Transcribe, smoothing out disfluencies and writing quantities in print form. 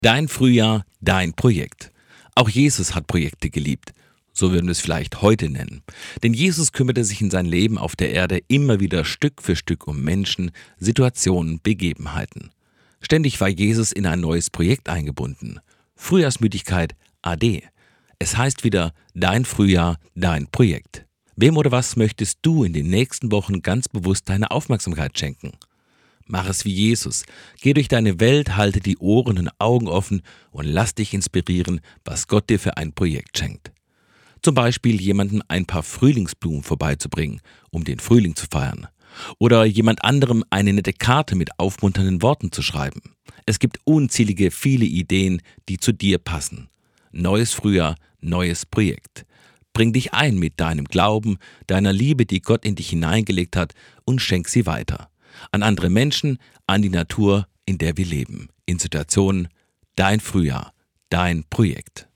Dein Frühjahr, dein Projekt. Auch Jesus hat Projekte geliebt. So würden wir es vielleicht heute nennen. Denn Jesus kümmerte sich in sein Leben auf der Erde immer wieder Stück für Stück um Menschen, Situationen, Begebenheiten. Ständig war Jesus in ein neues Projekt eingebunden. Frühjahrsmüdigkeit AD. Es heißt wieder, dein Frühjahr, dein Projekt. Wem oder was möchtest du in den nächsten Wochen ganz bewusst deine Aufmerksamkeit schenken? Mach es wie Jesus. Geh durch deine Welt, halte die Ohren und Augen offen und lass dich inspirieren, was Gott dir für ein Projekt schenkt. Zum Beispiel jemandem ein paar Frühlingsblumen vorbeizubringen, um den Frühling zu feiern. Oder jemand anderem eine nette Karte mit aufmunternden Worten zu schreiben. Es gibt unzählige, viele Ideen, die zu dir passen. Neues Frühjahr, neues Projekt. Bring dich ein mit deinem Glauben, deiner Liebe, die Gott in dich hineingelegt hat, und schenk sie weiter. An andere Menschen, an die Natur, in der wir leben. In Situationen, dein Frühjahr, dein Projekt.